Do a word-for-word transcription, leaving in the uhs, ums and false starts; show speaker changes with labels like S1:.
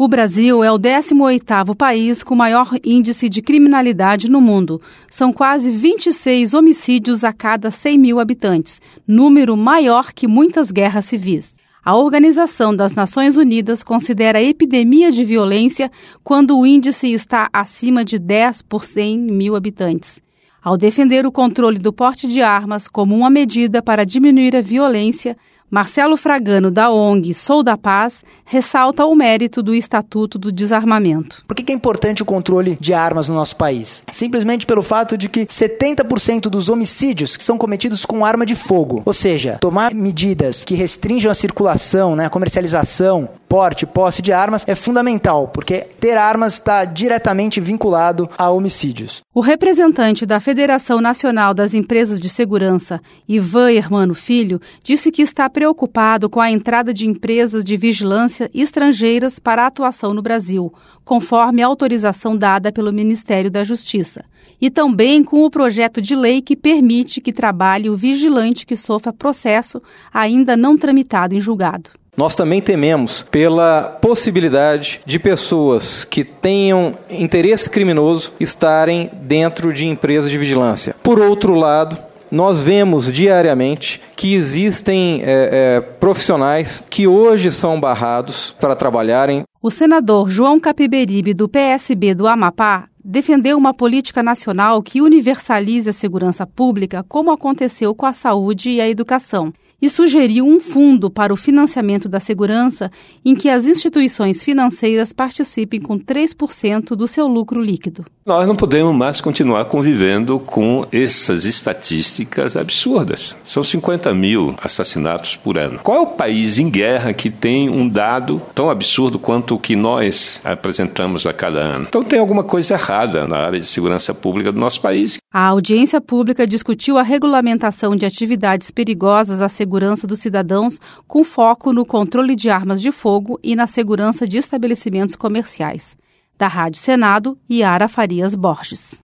S1: O Brasil é o décimo oitavo país com maior índice de criminalidade no mundo. São quase vinte e seis homicídios a cada cem mil habitantes, número maior que muitas guerras civis. A Organização das Nações Unidas considera epidemia de violência quando o índice está acima de dez por cem mil habitantes. Ao defender o controle do porte de armas como uma medida para diminuir a violência, Marcelo Fragano, da O N G Sou da Paz, ressalta o mérito do Estatuto do Desarmamento.
S2: Por que é importante o controle de armas no nosso país? Simplesmente pelo fato de que setenta por cento dos homicídios são cometidos com arma de fogo. Ou seja, tomar medidas que restringam a circulação, né, a comercialização, porte, posse de armas é fundamental, porque ter armas está diretamente vinculado a homicídios.
S1: O representante da Federação Nacional das Empresas de Segurança, Ivan Hermano Filho, disse que está preocupado com a entrada de empresas de vigilância estrangeiras para a atuação no Brasil, conforme a autorização dada pelo Ministério da Justiça, e também com o projeto de lei que permite que trabalhe o vigilante que sofra processo ainda não tramitado em julgado.
S3: Nós também tememos pela possibilidade de pessoas que tenham interesse criminoso estarem dentro de empresas de vigilância. Por outro lado, nós vemos diariamente que existem é, é, profissionais que hoje são barrados para trabalharem.
S1: O senador João Capiberibe, do P S B do Amapá, defendeu uma política nacional que universalize a segurança pública, como aconteceu com a saúde e a educação, e sugeriu um fundo para o financiamento da segurança em que as instituições financeiras participem com três por cento do seu lucro líquido.
S4: Nós não podemos mais continuar convivendo com essas estatísticas absurdas. São cinquenta mil assassinatos por ano. Qual é o país em guerra que tem um dado tão absurdo quanto o que nós apresentamos a cada ano? Então tem alguma coisa errada na área de segurança pública do nosso país.
S1: A audiência pública discutiu a regulamentação de atividades perigosas à segurança dos cidadãos, com foco no controle de armas de fogo e na segurança de estabelecimentos comerciais. Da Rádio Senado, Yara Farias Borges.